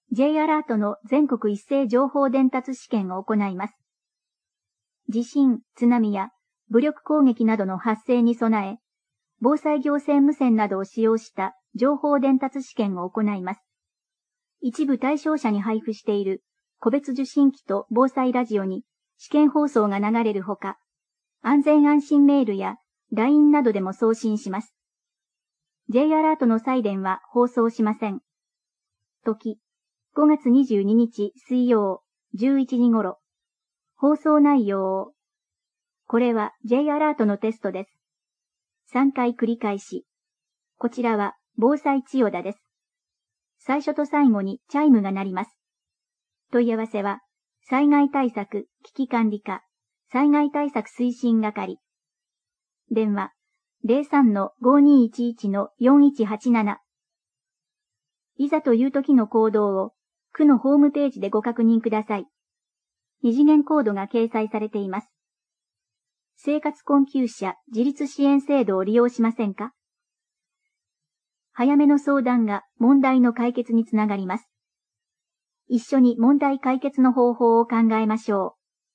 J アラートの全国一斉情報伝達試験を行います。地震、津波や武力攻撃などの発生に備え、防災行政無線などを使用した情報伝達試験を行います。一部対象者に配布している個別受信機と防災ラジオに試験放送が流れるほか、安全安心メールや LINE などでも送信します。J アラートのサイレンは放送しません。時、5月22日水曜、11時頃。放送内容。これは J アラートのテストです。3回繰り返し。こちらは防災千代田です。最初と最後にチャイムが鳴ります。問い合わせは、災害対策危機管理課、災害対策推進係。電話、03-5211-4187。いざという時の行動を、区のホームページでご確認ください。二次元コードが掲載されています。生活困窮者自立支援制度を利用しませんか？早めの相談が問題の解決につながります。一緒に問題解決の方法を考えましょう。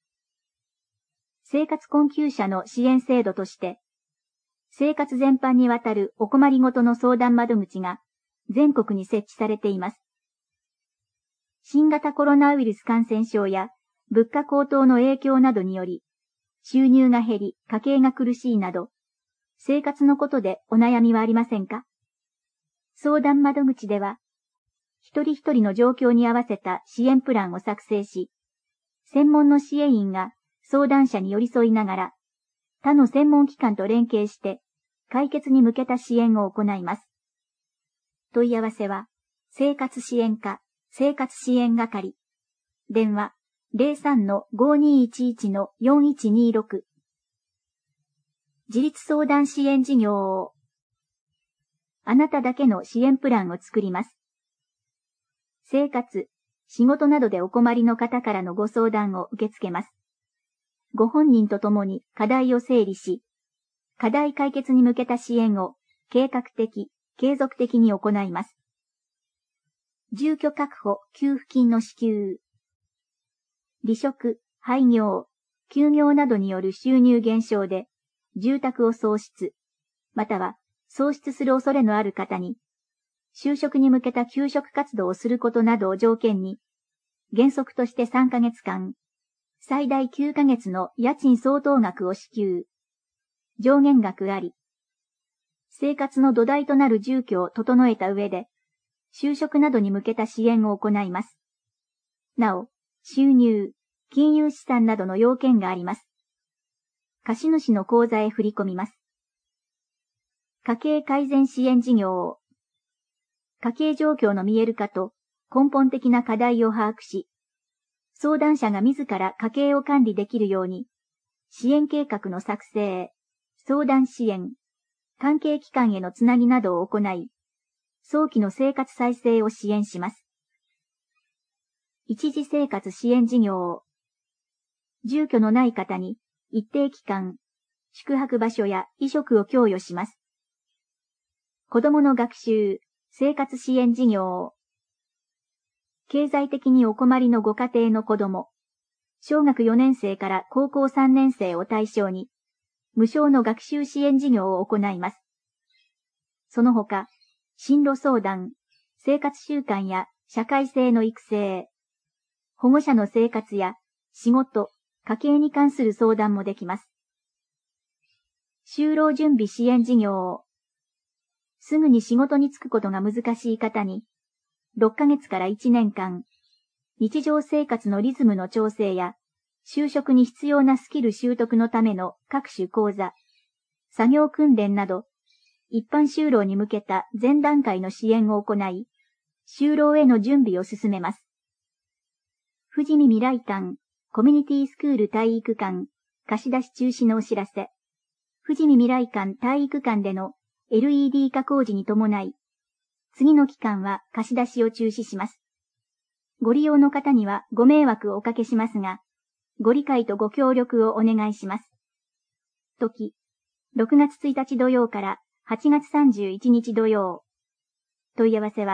生活困窮者の支援制度として、生活全般にわたるお困りごとの相談窓口が全国に設置されています。新型コロナウイルス感染症や物価高騰の影響などにより、収入が減り家計が苦しいなど、生活のことでお悩みはありませんか？相談窓口では、一人一人の状況に合わせた支援プランを作成し、専門の支援員が相談者に寄り添いながら、他の専門機関と連携して解決に向けた支援を行います。問い合わせは、生活支援課、生活支援係。電話、03-5211-4126。自立相談支援事業を。あなただけの支援プランを作ります。生活、仕事などでお困りの方からのご相談を受け付けます。ご本人と共に課題を整理し、課題解決に向けた支援を計画的、継続的に行います。住居確保、給付金の支給。離職、廃業、休業などによる収入減少で、住宅を喪失、または喪失する恐れのある方に、就職に向けた求職活動をすることなどを条件に、原則として3ヶ月間、最大9ヶ月の家賃相当額を支給。上限額あり。生活の土台となる住居を整えた上で、就職などに向けた支援を行います。なお、収入、金融資産などの要件があります。貸主の口座へ振り込みます。家計改善支援事業を。家計状況の見える化と根本的な課題を把握し、相談者が自ら家計を管理できるように、支援計画の作成、相談支援、関係機関へのつなぎなどを行い、早期の生活再生を支援します。一時生活支援事業を。住居のない方に一定期間、宿泊場所や衣食を供与します。子供の学習、生活支援事業を。経済的にお困りのご家庭の子供、小学4年生から高校3年生を対象に、無償の学習支援事業を行います。その他、進路相談、生活習慣や社会性の育成、保護者の生活や仕事、家計に関する相談もできます。就労準備支援事業を。すぐに仕事に就くことが難しい方に、6ヶ月から1年間、日常生活のリズムの調整や、就職に必要なスキル習得のための各種講座、作業訓練など、一般就労に向けた前段階の支援を行い、就労への準備を進めます。富士見未来館、コミュニティスクール体育館、貸し出し中止のお知らせ。富士見未来館体育館での LED 化工事に伴い、次の期間は貸し出しを中止します。ご利用の方にはご迷惑をおかけしますが、ご理解とご協力をお願いします。時、6月1日土曜から8月31日土曜。問い合わせは、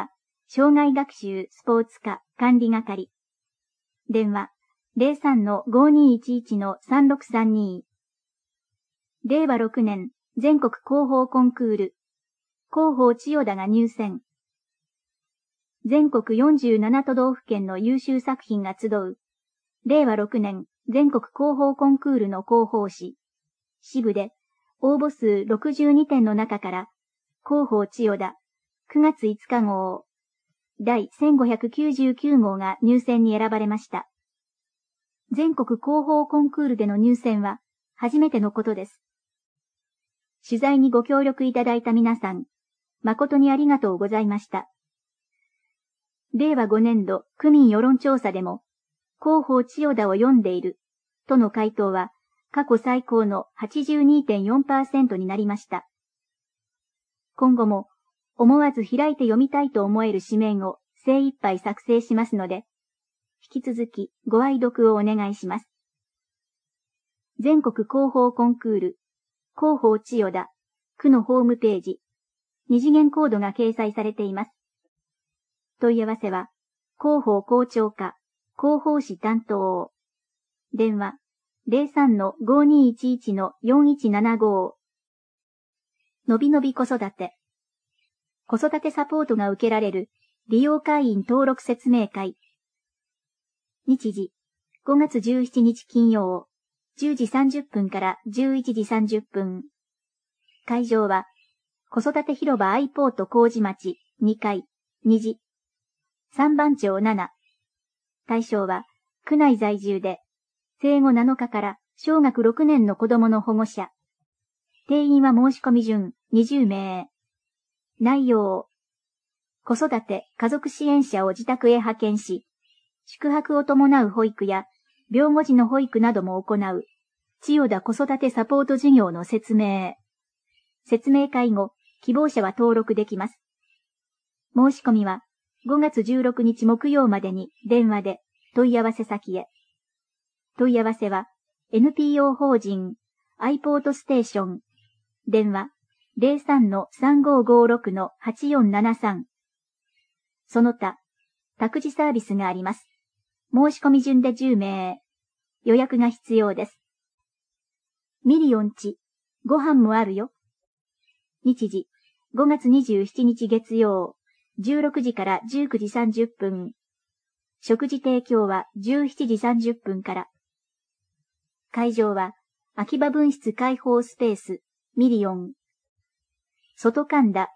障害学習スポーツ課管理係。電話03-5211-3632。令和6年全国広報コンクール。広報千代田が入選。全国47都道府県の優秀作品が集う。令和6年全国広報コンクールの広報誌。支部で応募数62点の中から、広報千代田9月5日号。第1599号が入選に選ばれました。全国広報コンクールでの入選は初めてのことです。取材にご協力いただいた皆さん、誠にありがとうございました。令和5年度区民世論調査でも、広報千代田を読んでいるとの回答は過去最高の 82.4% になりました。今後も思わず開いて読みたいと思える紙面を精一杯作成しますので、引き続きご愛読をお願いします。全国広報コンクール、広報千代田、区のホームページ、二次元コードが掲載されています。問い合わせは、広報校長課、広報誌担当。電話、03-5211-4175。のびのび子育て。子育てサポートが受けられる利用会員登録説明会。日時、5月17日金曜、10時30分から11時30分。会場は、子育て広場アイポート麹町2階、2時。3番町7。対象は、区内在住で、生後7日から小学6年の子供の保護者。定員は申し込み順20名。内容。子育て家族支援者を自宅へ派遣し、宿泊を伴う保育や病後児の保育なども行う、千代田子育てサポート事業の説明。説明会後、希望者は登録できます。申し込みは5月16日木曜までに電話で問い合わせ先へ。問い合わせは NPO 法人アイポートステーション。電話03-3556-8473。その他、託児サービスがあります。申し込み順で10名。予約が必要です。ミリオンチ、ご飯もあるよ。日時、5月27日月曜、16時から19時30分。食事提供は17時30分から。会場は、秋葉分室開放スペース、ミリオン。外神田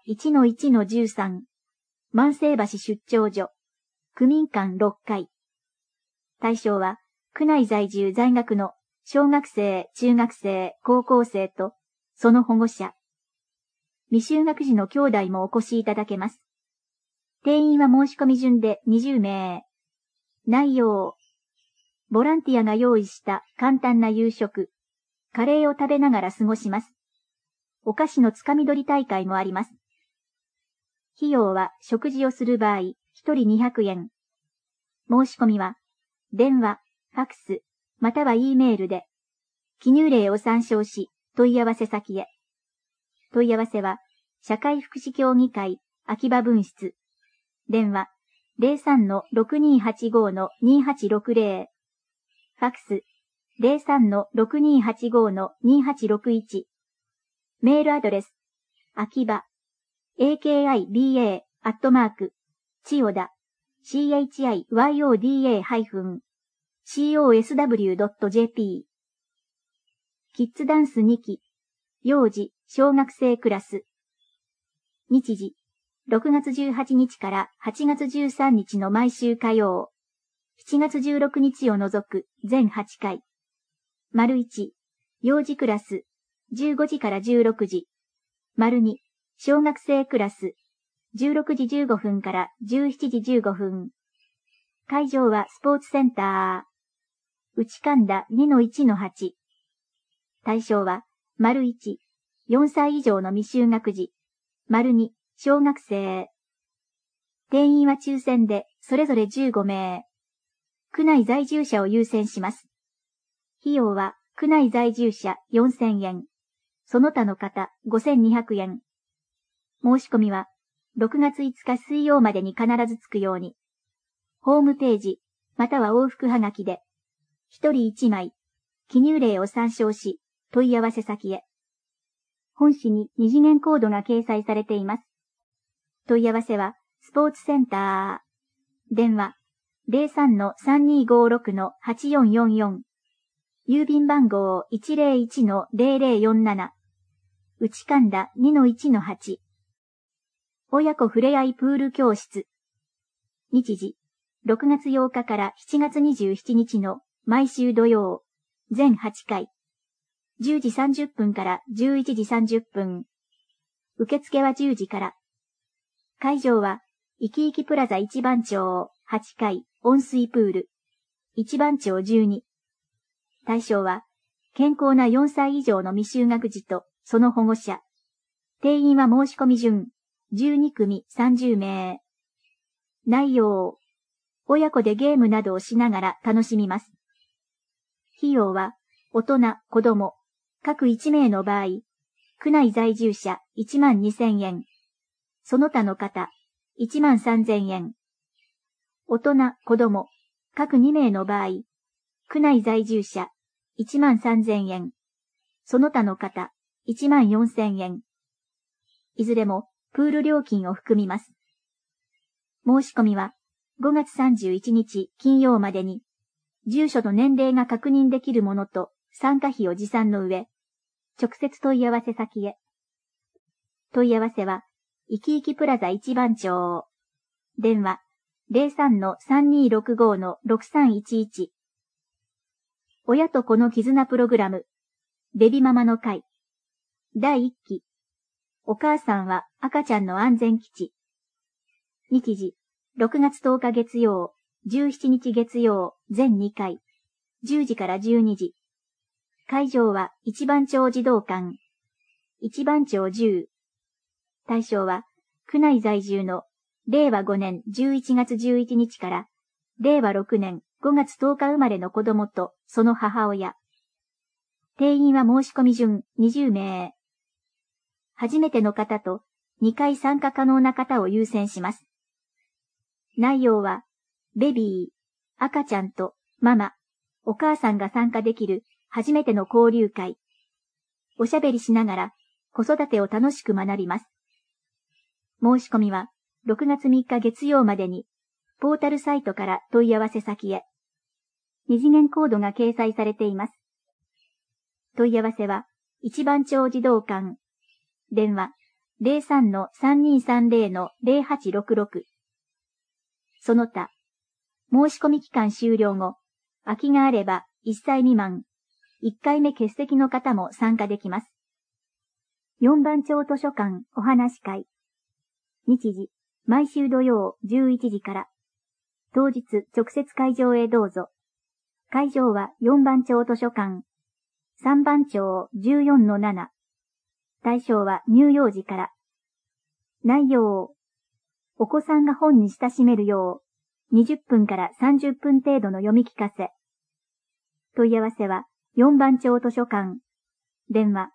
1-1-13。万世橋出張所。区民館6階。対象は、区内在住在学の小学生、中学生、高校生と、その保護者。未就学児の兄弟もお越しいただけます。定員は申し込み順で20名。内容。ボランティアが用意した簡単な夕食。カレーを食べながら過ごします。お菓子のつかみ取り大会もあります。費用は食事をする場合、1人200円。申し込みは、電話、ファクス、または E メールで、記入例を参照し、問い合わせ先へ。問い合わせは、社会福祉協議会、秋葉分室。電話、03-6285-2860。ファクス、03-6285-2861。メールアドレス、秋葉、akiba、千代田、chiyoda-cosw.jp。キッズダンス2期、幼児、小学生クラス。日時、6月18日から8月13日の毎週火曜、7月16日を除く全8回。丸1、幼児クラス、15時から16時。丸2、小学生クラス、16時15分から17時15分。会場はスポーツセンター。内神田 2-1-8。対象は、丸1、4歳以上の未就学児。丸2、小学生。定員は抽選で、それぞれ15名。区内在住者を優先します。費用は、区内在住者4000円。その他の方5200円。申し込みは、 6月5日水曜までに必ず着くように。ホームページ、または往復はがきで、1人1枚、記入例を参照し、問い合わせ先へ。本誌に二次元コードが掲載されています。問い合わせは、スポーツセンター。電話、03-3256-8444。郵便番号 101-0047。内神田 2-1-8。親子ふれあいプール教室。日時、6月8日から7月27日の毎週土曜、全8回。10時30分から11時30分。受付は10時から。会場は、いきいきプラザ一番町8階温水プール。一番町12。対象は、健康な4歳以上の未就学児とその保護者。定員は申し込み順、12組30名。内容、親子でゲームなどをしながら楽しみます。費用は、大人、子供、各1名の場合、区内在住者12,000円。その他の方、13,000円。大人、子供、各2名の場合、区内在住者13,000円。その他の方、14,000円。いずれも、プール料金を含みます。申し込みは、5月31日金曜までに、住所と年齢が確認できるものと参加費を持参の上、直接問い合わせ先へ。問い合わせは、いきいきプラザ一番町。電話、03-3265-6311。親と子の絆プログラム、ベビママの会。第1期。お母さんは赤ちゃんの安全基地。日時、6月10日月曜、17日月曜、全2回。10時から12時。会場は一番町児童館。一番町10。対象は、区内在住の令和5年11月11日から令和6年5月10日生まれの子供とその母親。定員は申し込み順20名。初めての方と2回参加可能な方を優先します。内容は、ベビー、赤ちゃんとママ、お母さんが参加できる初めての交流会。おしゃべりしながら子育てを楽しく学びます。申し込みは6月3日月曜までに、ポータルサイトから問い合わせ先へ。二次元コードが掲載されています。問い合わせは、一番町児童館。電話、03-3230-0866。その他、申し込み期間終了後、空きがあれば1歳未満、1回目欠席の方も参加できます。4番町図書館お話会。日時、毎週土曜11時から。当日直接会場へどうぞ。会場は4番町図書館。3番町 14-7。対象は乳幼児から。内容。お子さんが本に親しめるよう、20分から30分程度の読み聞かせ。問い合わせは4番町図書館。電話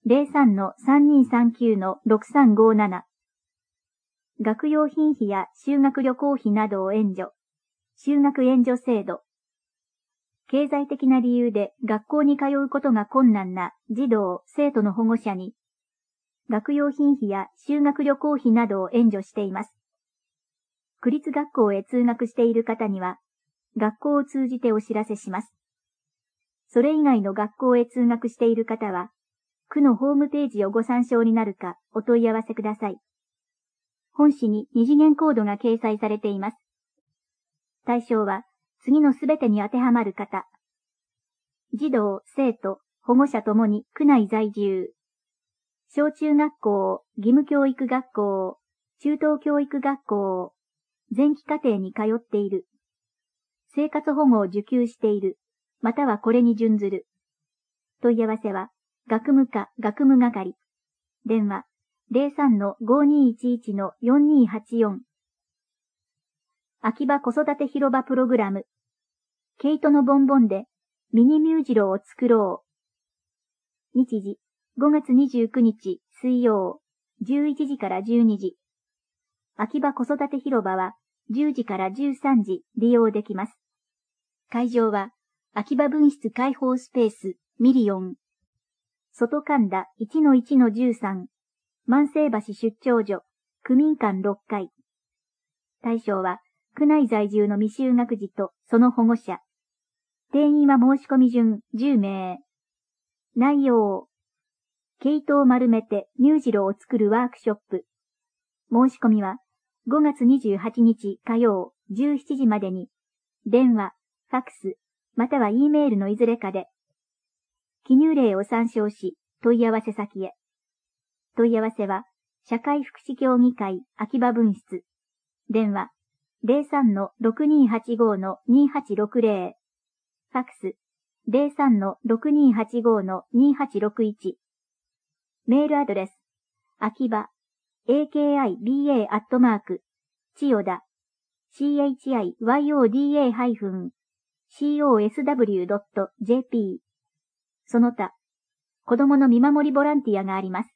03-3239-6357。学用品費や修学旅行費などを援助。修学援助制度。経済的な理由で学校に通うことが困難な児童・生徒の保護者に、学用品費や修学旅行費などを援助しています。区立学校へ通学している方には、学校を通じてお知らせします。それ以外の学校へ通学している方は、区のホームページをご参照になるかお問い合わせください。本誌に二次元コードが掲載されています。対象は、次のすべてに当てはまる方。児童、生徒、保護者ともに区内在住。小中学校、義務教育学校、中等教育学校、前期課程に通っている。生活保護を受給している、またはこれに準ずる。問い合わせは、学務課学務係。電話、03-5211-4284。秋葉子育て広場プログラム。毛糸のボンボンでミニミュージロを作ろう。日時、5月29日水曜、11時から12時。 秋葉子育て広場は10時から13時利用できます。会場は秋葉分室開放スペースミリオン。外神田 1-1-13 万世橋出張所区民館6階。対象は区内在住の未就学児とその保護者。定員は申し込み順10名。内容。毛糸を丸めて乳汁を作るワークショップ。申し込みは5月28日火曜17時までに、電話、ファクス、または E メールのいずれかで、記入例を参照し、問い合わせ先へ。問い合わせは、社会福祉協議会秋葉分室。電話、03-6285-2860。ファクス、03-6285-2861。メールアドレス、秋葉、akiba@ 千代田、chiyoda-cosw.jp。その他、子供の見守りボランティアがあります。